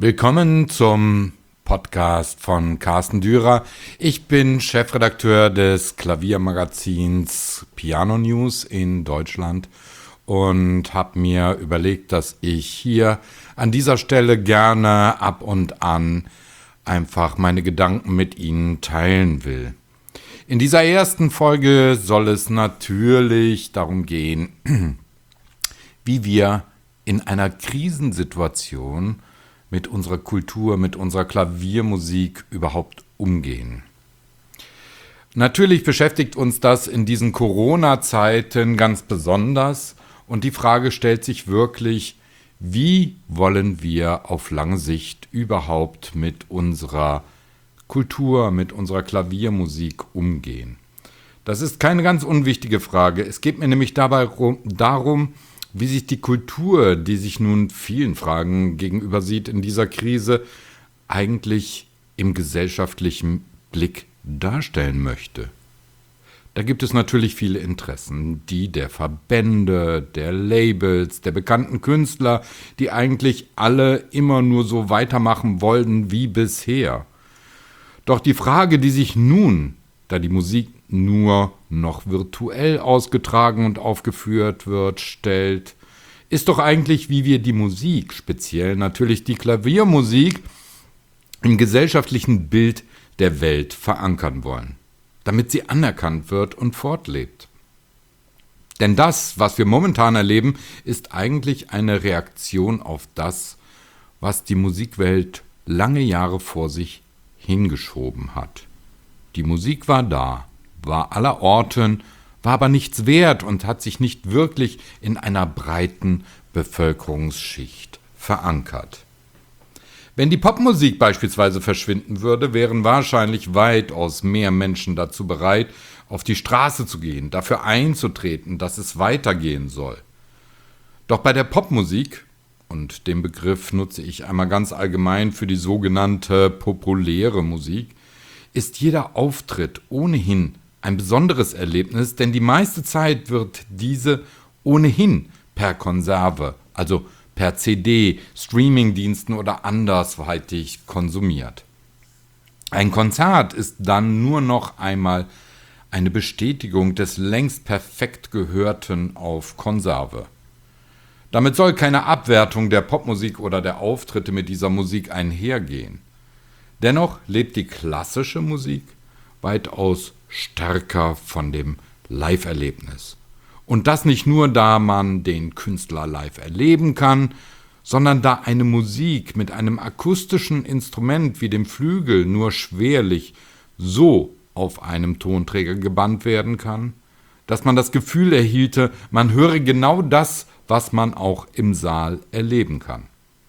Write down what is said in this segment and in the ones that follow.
Willkommen zum Podcast von Carsten Dürer. Ich bin Chefredakteur des Klaviermagazins Piano News in Deutschland und habe mir überlegt, dass ich hier an dieser Stelle gerne ab und an einfach meine Gedanken mit Ihnen teilen will. In dieser ersten Folge soll es natürlich darum gehen, wie wir in einer Krisensituation mit unserer Kultur, mit unserer Klaviermusik überhaupt umgehen. Natürlich beschäftigt uns das in diesen Corona-Zeiten ganz besonders und die Frage stellt sich wirklich, wie wollen wir auf lange Sicht überhaupt mit unserer Kultur, mit unserer Klaviermusik umgehen? Das ist keine ganz unwichtige Frage. Es geht mir nämlich dabei darum, wie sich die Kultur, die sich nun vielen Fragen gegenüber sieht in dieser Krise, eigentlich im gesellschaftlichen Blick darstellen möchte. Da gibt es natürlich viele Interessen, die der Verbände, der Labels, der bekannten Künstler, die eigentlich alle immer nur so weitermachen wollten wie bisher. Doch die Frage, die sich nun, da die Musik nur noch virtuell ausgetragen und aufgeführt wird, stellt, ist doch eigentlich, wie wir die Musik, speziell natürlich die Klaviermusik, im gesellschaftlichen Bild der Welt verankern wollen, damit sie anerkannt wird und fortlebt. Denn das, was wir momentan erleben, ist eigentlich eine Reaktion auf das, was die Musikwelt lange Jahre vor sich hingeschoben hat. Die Musik war da, war aller Orten, war aber nichts wert und hat sich nicht wirklich in einer breiten Bevölkerungsschicht verankert. Wenn die Popmusik beispielsweise verschwinden würde, wären wahrscheinlich weitaus mehr Menschen dazu bereit, auf die Straße zu gehen, dafür einzutreten, dass es weitergehen soll. Doch bei der Popmusik, und den Begriff nutze ich einmal ganz allgemein für die sogenannte populäre Musik, ist jeder Auftritt ohnehin ein besonderes Erlebnis, denn die meiste Zeit wird diese ohnehin per Konserve, also per CD, Streamingdiensten oder andersweitig konsumiert. Ein Konzert ist dann nur noch einmal eine Bestätigung des längst perfekt Gehörten auf Konserve. Damit soll keine Abwertung der Popmusik oder der Auftritte mit dieser Musik einhergehen. Dennoch lebt die klassische Musik weitaus stärker von dem Live-Erlebnis. Und das nicht nur, da man den Künstler live erleben kann, sondern da eine Musik mit einem akustischen Instrument wie dem Flügel nur schwerlich so auf einem Tonträger gebannt werden kann, dass man das Gefühl erhielte, man höre genau das, was man auch im Saal erleben kann.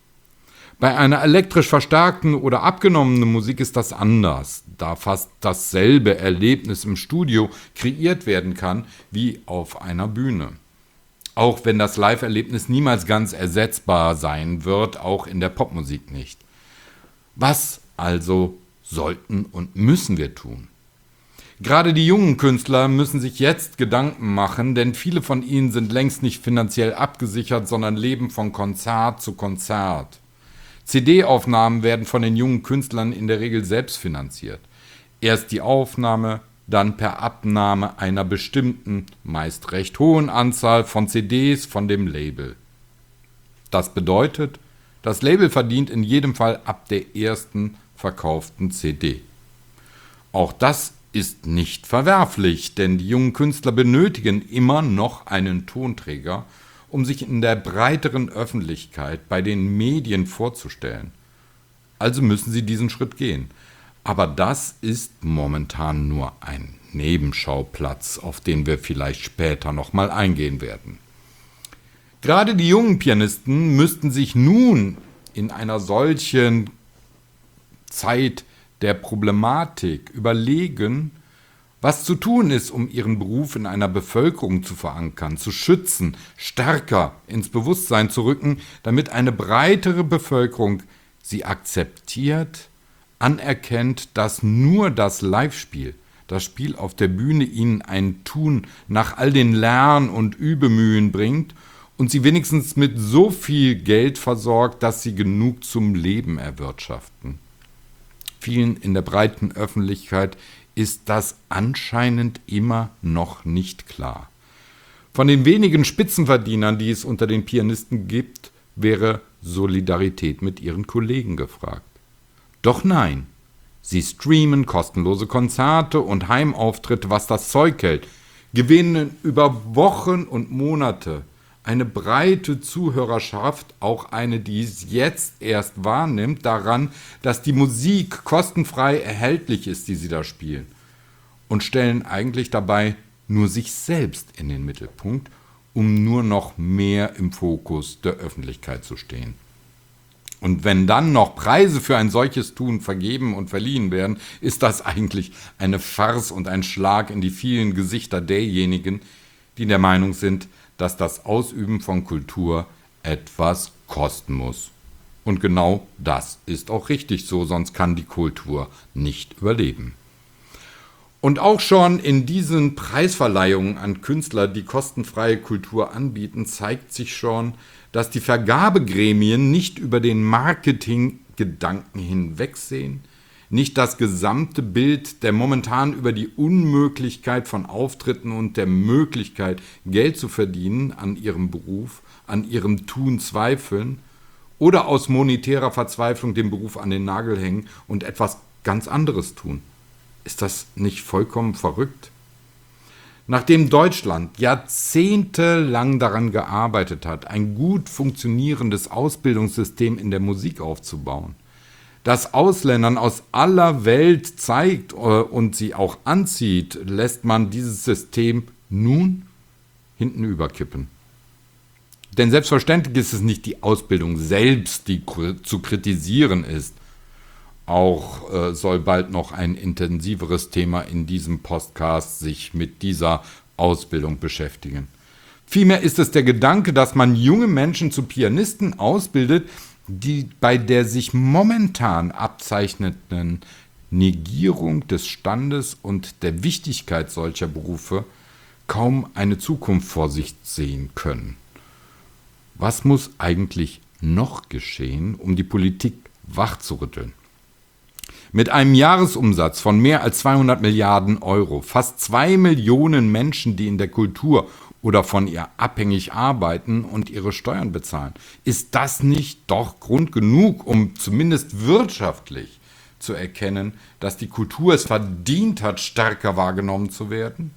Bei einer elektrisch verstärkten oder abgenommenen Musik ist das anders, da fast dasselbe Erlebnis im Studio kreiert werden kann wie auf einer Bühne. Auch wenn das Live-Erlebnis niemals ganz ersetzbar sein wird, auch in der Popmusik nicht. Was also sollten und müssen wir tun? Gerade die jungen Künstler müssen sich jetzt Gedanken machen, denn viele von ihnen sind längst nicht finanziell abgesichert, sondern leben von Konzert zu Konzert. CD-Aufnahmen werden von den jungen Künstlern in der Regel selbst finanziert. Erst die Aufnahme, dann per Abnahme einer bestimmten, meist recht hohen Anzahl von CDs von dem Label. Das bedeutet, das Label verdient in jedem Fall ab der ersten verkauften CD. Auch das ist nicht verwerflich, denn die jungen Künstler benötigen immer noch einen Tonträger, um sich in der breiteren Öffentlichkeit bei den Medien vorzustellen. Also müssen sie diesen Schritt gehen. Aber das ist momentan nur ein Nebenschauplatz, auf den wir vielleicht später nochmal eingehen werden. Gerade die jungen Pianisten müssten sich nun in einer solchen Zeit der Problematik überlegen, was zu tun ist, um ihren Beruf in einer Bevölkerung zu verankern, zu schützen, stärker ins Bewusstsein zu rücken, damit eine breitere Bevölkerung sie akzeptiert, anerkennt, dass nur das Live-Spiel, das Spiel auf der Bühne ihnen ein Tun nach all den Lern- und Übemühen bringt und sie wenigstens mit so viel Geld versorgt, dass sie genug zum Leben erwirtschaften. Vielen in der breiten Öffentlichkeit ist das anscheinend immer noch nicht klar. Von den wenigen Spitzenverdienern, die es unter den Pianisten gibt, wäre Solidarität mit ihren Kollegen gefragt. Doch nein, sie streamen kostenlose Konzerte und Heimauftritte, was das Zeug hält, gewinnen über Wochen und Monate eine breite Zuhörerschaft, auch eine, die es jetzt erst wahrnimmt, daran, dass die Musik kostenfrei erhältlich ist, die sie da spielen, und stellen eigentlich dabei nur sich selbst in den Mittelpunkt, um nur noch mehr im Fokus der Öffentlichkeit zu stehen. Und wenn dann noch Preise für ein solches Tun vergeben und verliehen werden, ist das eigentlich eine Farce und ein Schlag in die vielen Gesichter derjenigen, die der Meinung sind, dass das Ausüben von Kultur etwas kosten muss. Und genau das ist auch richtig so, sonst kann die Kultur nicht überleben. Und auch schon in diesen Preisverleihungen an Künstler, die kostenfreie Kultur anbieten, zeigt sich schon, dass die Vergabegremien nicht über den Marketinggedanken hinwegsehen, nicht das gesamte Bild der momentan über die Unmöglichkeit von Auftritten und der Möglichkeit, Geld zu verdienen an ihrem Beruf, an ihrem Tun zweifeln oder aus monetärer Verzweiflung den Beruf an den Nagel hängen und etwas ganz anderes tun. Ist das nicht vollkommen verrückt? Nachdem Deutschland jahrzehntelang daran gearbeitet hat, ein gut funktionierendes Ausbildungssystem in der Musik aufzubauen, das Ausländern aus aller Welt zeigt und sie auch anzieht, lässt man dieses System nun hinten überkippen. Denn selbstverständlich ist es nicht die Ausbildung selbst, die zu kritisieren ist. Auch soll bald noch ein intensiveres Thema in diesem Podcast sich mit dieser Ausbildung beschäftigen. Vielmehr ist es der Gedanke, dass man junge Menschen zu Pianisten ausbildet, die bei der sich momentan abzeichnenden Negierung des Standes und der Wichtigkeit solcher Berufe kaum eine Zukunft vor sich sehen können. Was muss eigentlich noch geschehen, um die Politik wachzurütteln? Mit einem Jahresumsatz von mehr als 200 Milliarden Euro, fast 2 Millionen Menschen, die in der Kultur oder von ihr abhängig arbeiten und ihre Steuern bezahlen. Ist das nicht doch Grund genug, um zumindest wirtschaftlich zu erkennen, dass die Kultur es verdient hat, stärker wahrgenommen zu werden?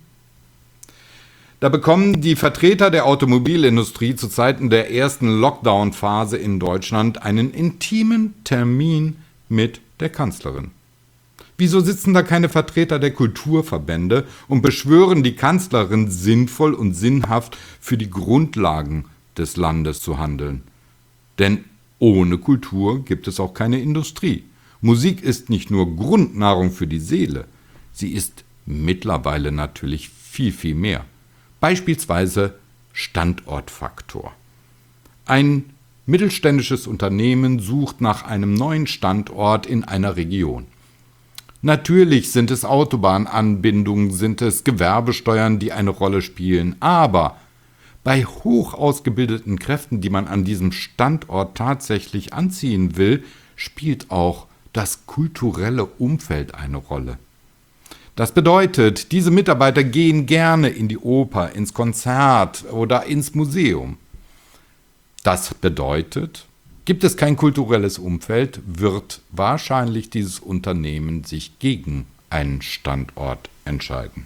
Da bekommen die Vertreter der Automobilindustrie zu Zeiten der ersten Lockdown-Phase in Deutschland einen intimen Termin mit der Kanzlerin. Wieso sitzen da keine Vertreter der Kulturverbände und beschwören die Kanzlerin, sinnvoll und sinnhaft für die Grundlagen des Landes zu handeln? Denn ohne Kultur gibt es auch keine Industrie. Musik ist nicht nur Grundnahrung für die Seele, sie ist mittlerweile natürlich viel, viel mehr. Beispielsweise Standortfaktor. Ein mittelständisches Unternehmen sucht nach einem neuen Standort in einer Region. Natürlich sind es Autobahnanbindungen, sind es Gewerbesteuern, die eine Rolle spielen, aber bei hoch ausgebildeten Kräften, die man an diesem Standort tatsächlich anziehen will, spielt auch das kulturelle Umfeld eine Rolle. Das bedeutet, diese Mitarbeiter gehen gerne in die Oper, ins Konzert oder ins Museum. Das bedeutet, gibt es kein kulturelles Umfeld, wird wahrscheinlich dieses Unternehmen sich gegen einen Standort entscheiden.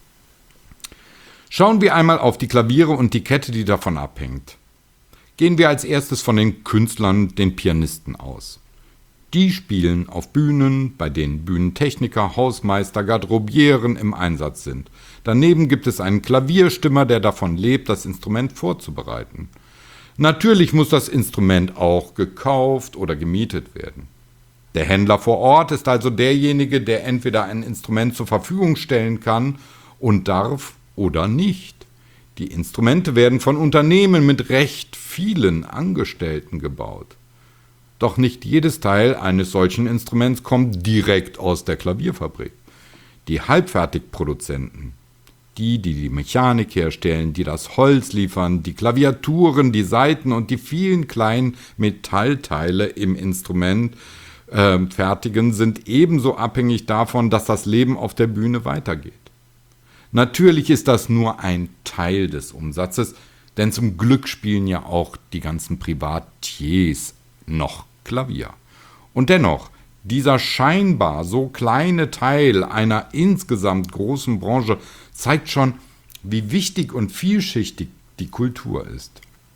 Schauen wir einmal auf die Klaviere und die Kette, die davon abhängt. Gehen wir als erstes von den Künstlern, den Pianisten aus. Die spielen auf Bühnen, bei denen Bühnentechniker, Hausmeister, Garderobieren im Einsatz sind. Daneben gibt es einen Klavierstimmer, der davon lebt, das Instrument vorzubereiten. Natürlich muss das Instrument auch gekauft oder gemietet werden. Der Händler vor Ort ist also derjenige, der entweder ein Instrument zur Verfügung stellen kann und darf oder nicht. Die Instrumente werden von Unternehmen mit recht vielen Angestellten gebaut. Doch nicht jedes Teil eines solchen Instruments kommt direkt aus der Klavierfabrik. Die Halbfertigproduzenten die Mechanik herstellen, die das Holz liefern, die Klaviaturen, die Saiten und die vielen kleinen Metallteile im Instrument fertigen, sind ebenso abhängig davon, dass das Leben auf der Bühne weitergeht. Natürlich ist das nur ein Teil des Umsatzes, denn zum Glück spielen ja auch die ganzen Privatiers noch Klavier. Und dennoch, dieser scheinbar so kleine Teil einer insgesamt großen Branche zeigt schon, wie wichtig und vielschichtig die Kultur ist.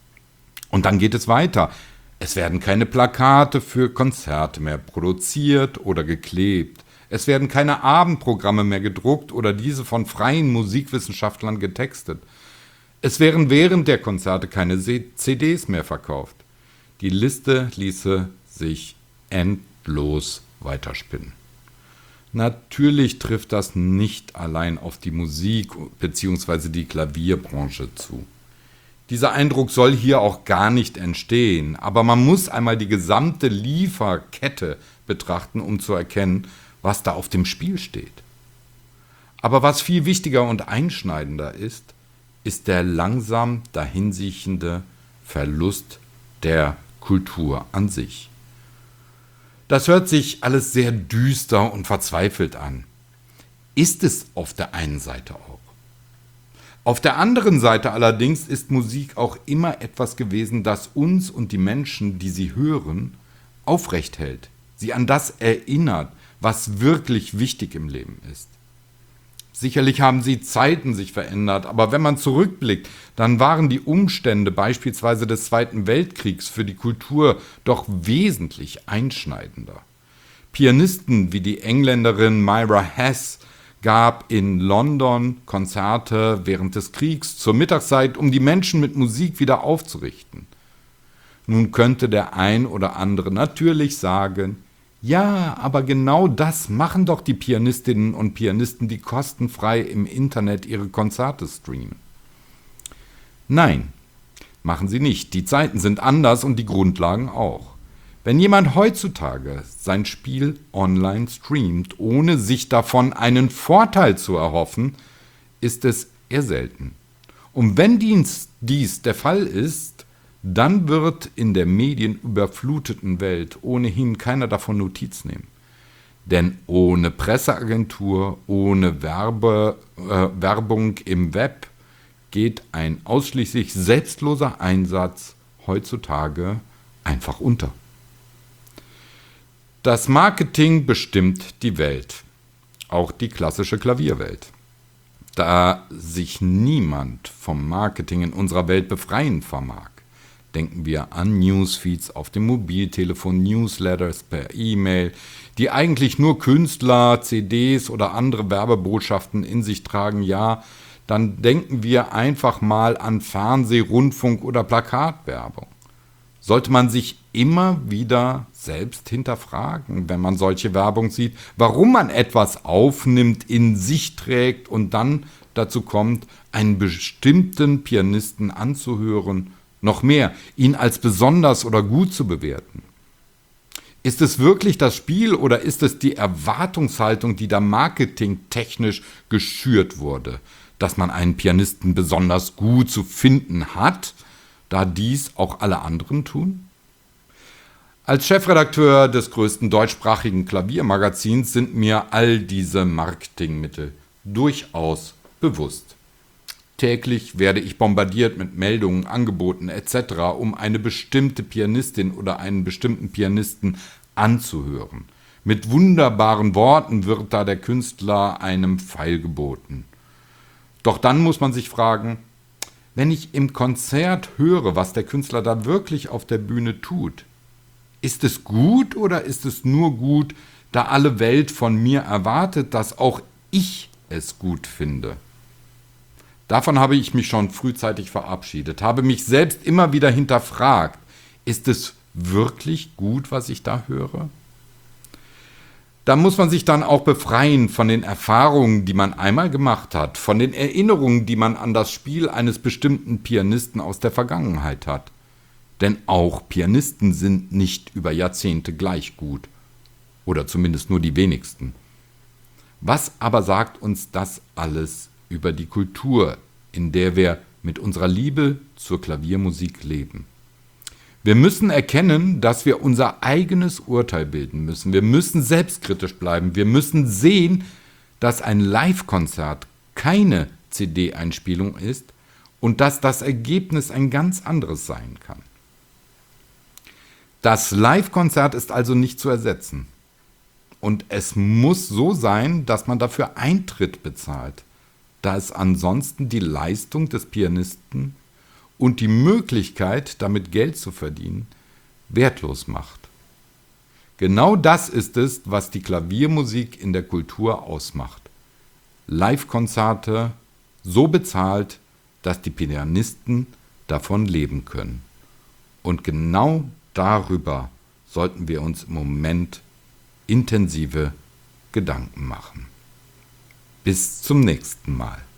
Und dann geht es weiter. Es werden keine Plakate für Konzerte mehr produziert oder geklebt. Es werden keine Abendprogramme mehr gedruckt oder diese von freien Musikwissenschaftlern getextet. Es werden während der Konzerte keine CDs mehr verkauft. Die Liste ließe sich endlos weiterspinnen. Natürlich trifft das nicht allein auf die Musik bzw. die Klavierbranche zu. Dieser Eindruck soll hier auch gar nicht entstehen, aber man muss einmal die gesamte Lieferkette betrachten, um zu erkennen, was da auf dem Spiel steht. Aber was viel wichtiger und einschneidender ist der langsam dahinsiechende Verlust der Kultur an sich. Das hört sich alles sehr düster und verzweifelt an. Ist es auf der einen Seite auch. Auf der anderen Seite allerdings ist Musik auch immer etwas gewesen, das uns und die Menschen, die sie hören, aufrecht hält, sie an das erinnert, was wirklich wichtig im Leben ist. Sicherlich haben die Zeiten sich verändert, aber wenn man zurückblickt, dann waren die Umstände beispielsweise des Zweiten Weltkriegs für die Kultur doch wesentlich einschneidender. Pianisten wie die Engländerin Myra Hess gab in London Konzerte während des Kriegs zur Mittagszeit, um die Menschen mit Musik wieder aufzurichten. Nun könnte der ein oder andere natürlich sagen, ja, aber genau das machen doch die Pianistinnen und Pianisten, die kostenfrei im Internet ihre Konzerte streamen. Nein, machen sie nicht. Die Zeiten sind anders und die Grundlagen auch. Wenn jemand heutzutage sein Spiel online streamt, ohne sich davon einen Vorteil zu erhoffen, ist es eher selten. Und wenn dies der Fall ist, dann wird in der medienüberfluteten Welt ohnehin keiner davon Notiz nehmen. Denn ohne Presseagentur, ohne Werbung im Web geht ein ausschließlich selbstloser Einsatz heutzutage einfach unter. Das Marketing bestimmt die Welt, auch die klassische Klavierwelt. Da sich niemand vom Marketing in unserer Welt befreien vermag. Denken wir an Newsfeeds auf dem Mobiltelefon, Newsletters per E-Mail, die eigentlich nur Künstler, CDs oder andere Werbebotschaften in sich tragen. Ja, dann denken wir einfach mal an Fernseh-, Rundfunk- oder Plakatwerbung. Sollte man sich immer wieder selbst hinterfragen, wenn man solche Werbung sieht, warum man etwas aufnimmt, in sich trägt und dann dazu kommt, einen bestimmten Pianisten anzuhören, noch mehr, ihn als besonders oder gut zu bewerten. Ist es wirklich das Spiel oder ist es die Erwartungshaltung, die da marketingtechnisch geschürt wurde, dass man einen Pianisten besonders gut zu finden hat, da dies auch alle anderen tun? Als Chefredakteur des größten deutschsprachigen Klaviermagazins sind mir all diese Marketingmittel durchaus bewusst. Täglich werde ich bombardiert mit Meldungen, Angeboten etc., um eine bestimmte Pianistin oder einen bestimmten Pianisten anzuhören. Mit wunderbaren Worten wird da der Künstler einem Pfeil geboten. Doch dann muss man sich fragen, wenn ich im Konzert höre, was der Künstler da wirklich auf der Bühne tut, ist es gut oder ist es nur gut, da alle Welt von mir erwartet, dass auch ich es gut finde? Davon habe ich mich schon frühzeitig verabschiedet, habe mich selbst immer wieder hinterfragt, ist es wirklich gut, was ich da höre? Da muss man sich dann auch befreien von den Erfahrungen, die man einmal gemacht hat, von den Erinnerungen, die man an das Spiel eines bestimmten Pianisten aus der Vergangenheit hat. Denn auch Pianisten sind nicht über Jahrzehnte gleich gut. Oder zumindest nur die wenigsten. Was aber sagt uns das alles über die Kultur, in der wir mit unserer Liebe zur Klaviermusik leben. Wir müssen erkennen, dass wir unser eigenes Urteil bilden müssen. Wir müssen selbstkritisch bleiben. Wir müssen sehen, dass ein Live-Konzert keine CD-Einspielung ist und dass das Ergebnis ein ganz anderes sein kann. Das Live-Konzert ist also nicht zu ersetzen. Und es muss so sein, dass man dafür Eintritt bezahlt, da es ansonsten die Leistung des Pianisten und die Möglichkeit, damit Geld zu verdienen, wertlos macht. Genau das ist es, was die Klaviermusik in der Kultur ausmacht. Live-Konzerte so bezahlt, dass die Pianisten davon leben können. Und genau darüber sollten wir uns im Moment intensive Gedanken machen. Bis zum nächsten Mal.